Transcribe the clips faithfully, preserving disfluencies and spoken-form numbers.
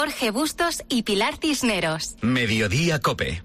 Jorge Bustos y Pilar Cisneros. Mediodía COPE.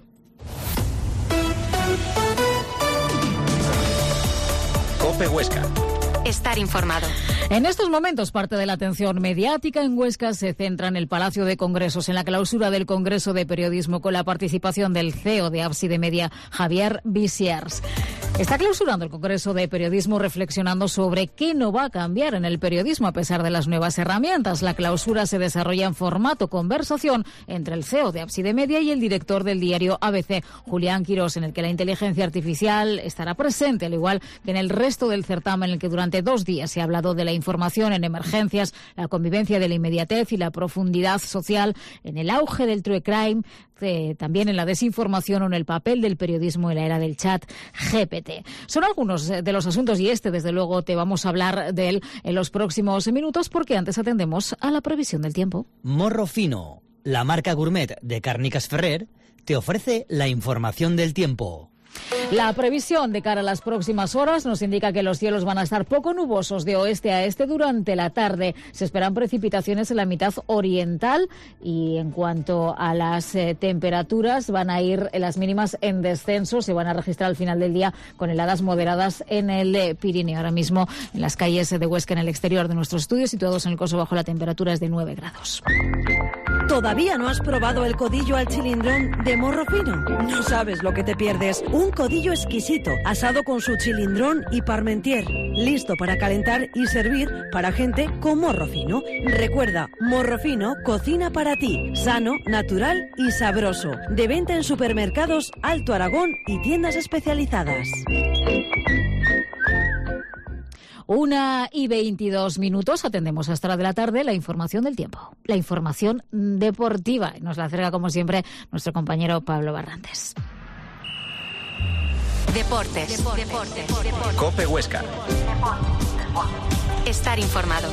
COPE Huesca. Estar informado. En estos momentos, parte de la atención mediática en Huesca se centra en el Palacio de Congresos, en la clausura del Congreso de Periodismo, con la participación del C E O de Ábside Media, Javier Bisiers. Está clausurando el Congreso de Periodismo reflexionando sobre qué no va a cambiar en el periodismo a pesar de las nuevas herramientas. La clausura se desarrolla en formato conversación entre el C E O de Ábside Media y el director del diario A B C, Julián Quirós, en el que la inteligencia artificial estará presente, al igual que en el resto del certamen, en el que durante dos días se ha hablado de la información en emergencias, la convivencia de la inmediatez y la profundidad social, en el auge del true crime, eh, también en la desinformación o en el papel del periodismo en la era del chat G P T. Son algunos de los asuntos y este, desde luego, te vamos a hablar de él en los próximos minutos, porque antes atendemos a la previsión del tiempo. Morro Fino, la marca gourmet de Cárnicas Ferrer, te ofrece la información del tiempo. La previsión de cara a las próximas horas nos indica que los cielos van a estar poco nubosos de oeste a este durante la tarde. Se esperan precipitaciones en la mitad oriental y en cuanto a las eh, temperaturas van a ir las mínimas en descenso. Se van a registrar al final del día con heladas moderadas en el eh, Pirineo. Ahora mismo en las calles de Huesca, en el exterior de nuestros estudios, situados en el Coso Bajo, la temperatura es de nueve grados. ¿Todavía no has probado el codillo al chilindrón de Morro Fino? No sabes lo que te pierdes. Un codillo exquisito, asado con su chilindrón y parmentier, listo para calentar y servir para gente con morro fino. Recuerda, Morro Fino cocina para ti, sano, natural y sabroso. De venta en supermercados Alto Aragón y tiendas especializadas. Una y veintidós minutos, atendemos hasta la de la tarde la información del tiempo, la información deportiva. Nos la acerca, como siempre, nuestro compañero Pablo Barrantes. Deportes. Deportes. Deportes. Deportes. COPE Huesca. Estar informado.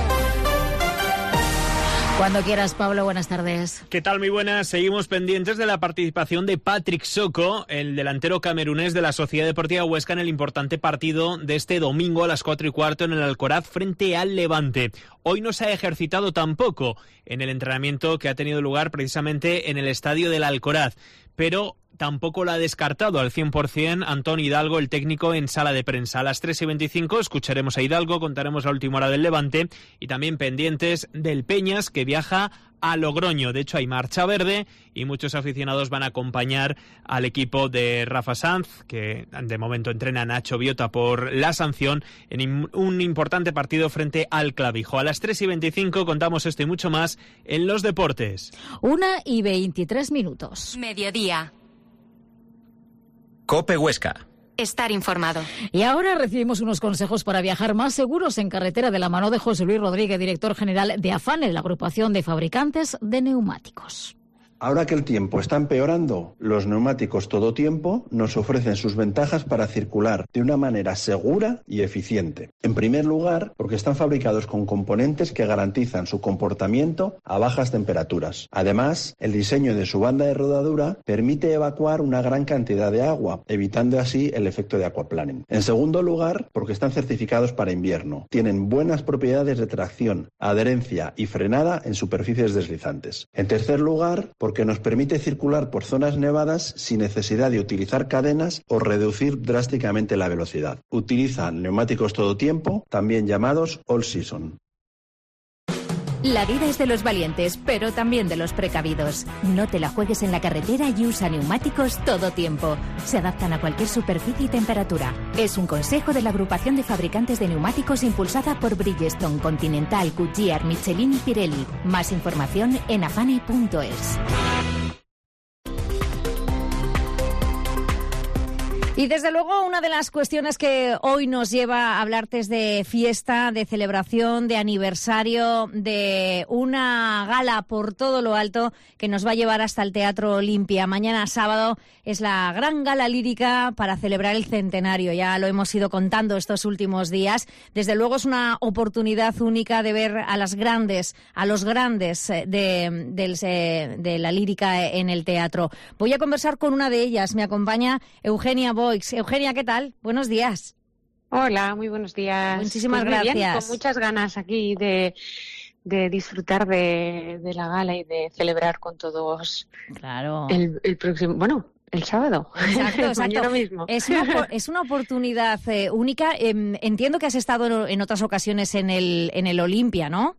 Cuando quieras, Pablo, buenas tardes. ¿Qué tal? Muy buenas. Seguimos pendientes de la participación de Patrick Soko, el delantero camerunés de la Sociedad Deportiva Huesca, en el importante partido de este domingo a las cuatro y cuarto en el Alcoraz frente al Levante. Hoy no se ha ejercitado tampoco en el entrenamiento que ha tenido lugar precisamente en el estadio del Alcoraz, pero tampoco lo ha descartado al cien por ciento Antón Hidalgo, el técnico, en sala de prensa. A las tres y veinticinco escucharemos a Hidalgo, contaremos la última hora del Levante y también pendientes del Peñas, que viaja a Logroño. De hecho, hay marcha verde y muchos aficionados van a acompañar al equipo de Rafa Sanz, que de momento entrena a Nacho Biota por la sanción, en un importante partido frente al Clavijo. A las tres y veinticinco contamos esto y mucho más en los deportes. Una y veintitrés minutos. Mediodía. COPE Huesca. Estar informado. Y ahora recibimos unos consejos para viajar más seguros en carretera, de la mano de José Luis Rodríguez, director general de AFANE, la agrupación de fabricantes de neumáticos. Ahora que el tiempo está empeorando, los neumáticos todo tiempo nos ofrecen sus ventajas para circular de una manera segura y eficiente. En primer lugar, porque están fabricados con componentes que garantizan su comportamiento a bajas temperaturas. Además, el diseño de su banda de rodadura permite evacuar una gran cantidad de agua, evitando así el efecto de aquaplaning. En segundo lugar, porque están certificados para invierno. Tienen buenas propiedades de tracción, adherencia y frenada en superficies deslizantes. En tercer lugar, porque porque nos permite circular por zonas nevadas sin necesidad de utilizar cadenas o reducir drásticamente la velocidad. Utilizan neumáticos todo tiempo, también llamados all season. La vida es de los valientes, pero también de los precavidos. No te la juegues en la carretera y usa neumáticos todo tiempo. Se adaptan a cualquier superficie y temperatura. Es un consejo de la agrupación de fabricantes de neumáticos impulsada por Bridgestone, Continental, Goodyear, Michelin y Pirelli. Más información en afane punto es. Y desde luego una de las cuestiones que hoy nos lleva a hablarte es de fiesta, de celebración, de aniversario, de una gala por todo lo alto que nos va a llevar hasta el Teatro Olimpia. Mañana sábado es la gran gala lírica para celebrar el centenario. Ya lo hemos ido contando estos últimos días. Desde luego es una oportunidad única de ver a las grandes, a los grandes de, de, de la lírica en el teatro. Voy a conversar con una de ellas. Me acompaña Eugenia Boix. Eugenia, ¿qué tal? Buenos días. Hola, muy buenos días. Muchísimas pues muy gracias. Bien, con muchas ganas aquí de, de disfrutar de, de la gala y de celebrar con todos claro. el, el próximo, bueno, el sábado. Exacto, exacto. Mañana mismo. Es una, es una oportunidad eh, única. Eh, entiendo que has estado en otras ocasiones en el, en el Olimpia, ¿no?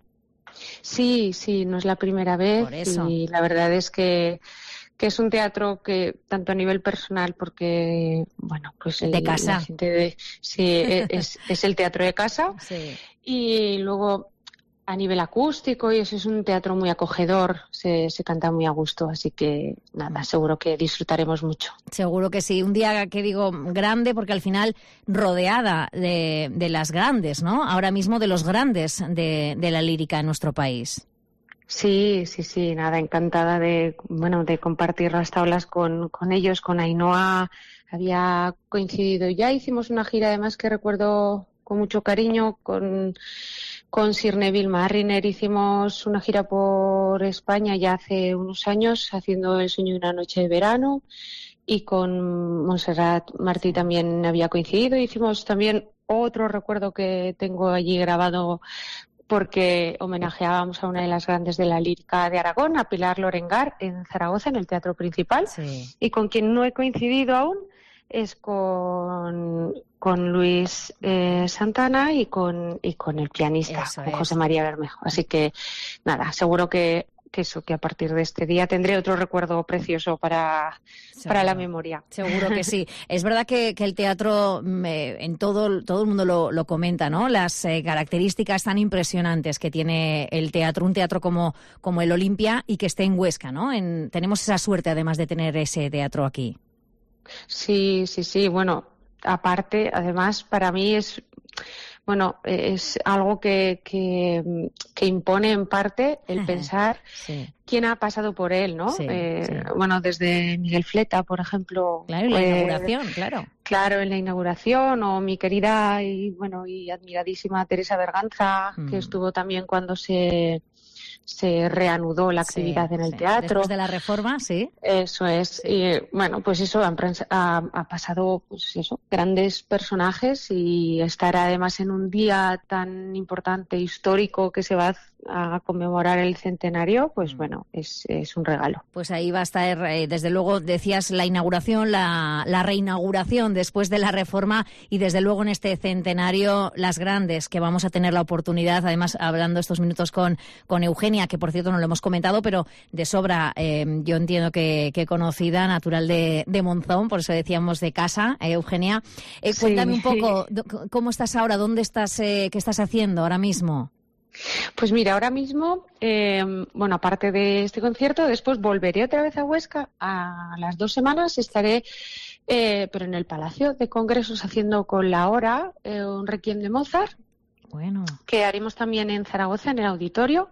Sí, sí, no es la primera vez. Por eso. Y la verdad es que que es un teatro que, tanto a nivel personal, porque, bueno, pues el, de casa. La gente de, sí, es, es el teatro de casa. Sí. Y luego, a nivel acústico, y eso es un teatro muy acogedor, se, se canta muy a gusto, así que, nada, seguro que disfrutaremos mucho. Seguro que sí. Un día, que digo, grande, porque al final rodeada de, de las grandes, ¿no? Ahora mismo de los grandes de, de la lírica en nuestro país. Sí, sí, sí, nada, encantada de, bueno, de compartir las tablas con, con ellos, con Ainhoa. Había coincidido ya, hicimos una gira además que recuerdo con mucho cariño con, con Sir Neville Marriner. Hicimos una gira por España ya hace unos años haciendo El sueño de una noche de verano, y con Montserrat Martí también había coincidido. Hicimos también otro recuerdo que tengo allí grabado, porque homenajeábamos a una de las grandes de la lírica de Aragón, a Pilar Lorengar, en Zaragoza, en el Teatro Principal. Sí. Y con quien no he coincidido aún es con, con Luis eh, Santana y con, y con el pianista, Eso con es. José María Bermejo. Así que, nada, seguro que, que eso, que a partir de este día tendré otro recuerdo precioso para, para la memoria. Seguro que sí. Es verdad que, que el teatro, eh, en todo, todo el mundo lo, lo comenta, ¿no? Las eh, características tan impresionantes que tiene el teatro, un teatro como, como el Olimpia, y que esté en Huesca, ¿no? En, tenemos esa suerte, además, de tener ese teatro aquí. Sí, sí, sí. Bueno, aparte, además, para mí es... Bueno, es algo que, que, que impone en parte el pensar sí. quién ha pasado por él, ¿no? Sí, eh, sí. Bueno, desde Miguel Fleta, por ejemplo. Claro, y la eh, inauguración, claro. Claro, en la inauguración, o mi querida y, bueno, y admiradísima Teresa Berganza, mm. que estuvo también cuando se... se reanudó la actividad sí, en el sí. teatro. Después de la reforma, sí. Eso es. Sí. Y bueno, pues eso, han, ha, ha pasado, pues eso, grandes personajes, y estar además en un día tan importante, histórico, que se va a conmemorar el centenario, pues mm. bueno, es, es un regalo. Pues ahí va a estar, eh, desde luego, decías, la inauguración, la, la reinauguración después de la reforma, y desde luego en este centenario, las grandes, que vamos a tener la oportunidad, además, hablando estos minutos con, con Eugenia, que por cierto no lo hemos comentado, pero de sobra, eh, yo entiendo que, que conocida, natural de, de Monzón, por eso decíamos de casa, eh, Eugenia. Eh, sí. Cuéntame un poco, ¿cómo estás ahora? ¿Dónde estás? Eh, ¿Qué estás haciendo ahora mismo? Pues mira, ahora mismo, eh, bueno, aparte de este concierto, después volveré otra vez a Huesca. A las dos semanas estaré, eh, pero en el Palacio de Congresos, haciendo con la hora eh, un requiem de Mozart. Bueno. Que haremos también en Zaragoza, en el auditorio.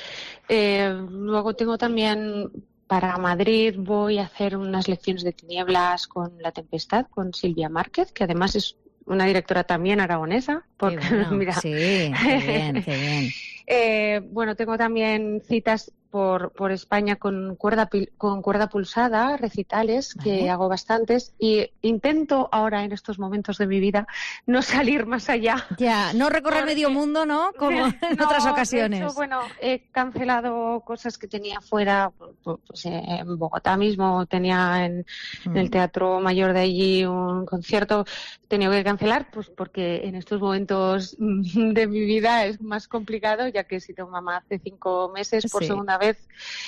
Eh, luego tengo también para Madrid, voy a hacer unas lecciones de tinieblas con La Tempestad, con Silvia Márquez, que además es una directora también aragonesa. Porque, bueno, mira, sí, qué bien, qué bien. eh, bueno, tengo también citas por, por España con cuerda, con cuerda pulsada, recitales, que ¿Vale? hago bastantes, y intento ahora, en estos momentos de mi vida, no salir más allá. Ya, no recorrer Porque... medio mundo, ¿no? Como en no, otras ocasiones. De hecho, bueno, he cancelado cosas que tenía fuera, pues en Bogotá mismo tenía en, mm. en el Teatro Mayor de allí un concierto, he tenido que cancelar, pues porque en estos momentos de mi vida es más complicado, ya que he sido mamá hace cinco meses por sí. segunda vez.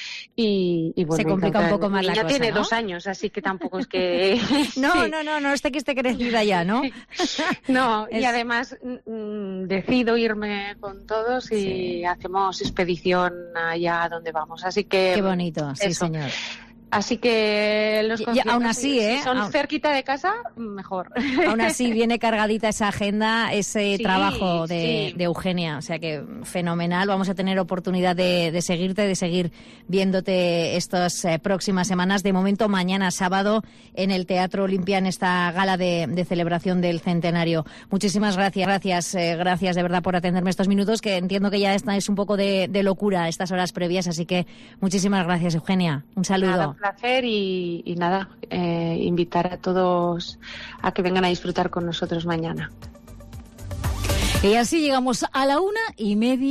Y, y bueno, se complica un poco más la cosa. Ya tiene ¿no? dos años, así que tampoco es que... no, sí. no, no, no esté que esté crecida ya, ¿no? no, es... y además mm, decido irme con todos y sí. hacemos expedición allá donde vamos, así que... Qué bonito, sí eso. señor. Así que los conciertos, aún así, ¿eh? si son aún... cerquita de casa, mejor. Aún así viene cargadita esa agenda, ese sí, trabajo de, sí. de Eugenia, o sea que fenomenal. Vamos a tener oportunidad de, de seguirte, de seguir viéndote estas eh, próximas semanas. De momento, mañana sábado en el Teatro Olimpia, en esta gala de, de celebración del centenario. Muchísimas gracias, gracias, eh, gracias de verdad por atenderme estos minutos, que entiendo que ya esta es un poco de, de locura estas horas previas, así que muchísimas gracias, Eugenia. Un saludo. Nada, placer y, y nada, eh, invitar a todos a que vengan a disfrutar con nosotros mañana. Y así llegamos a la una y media.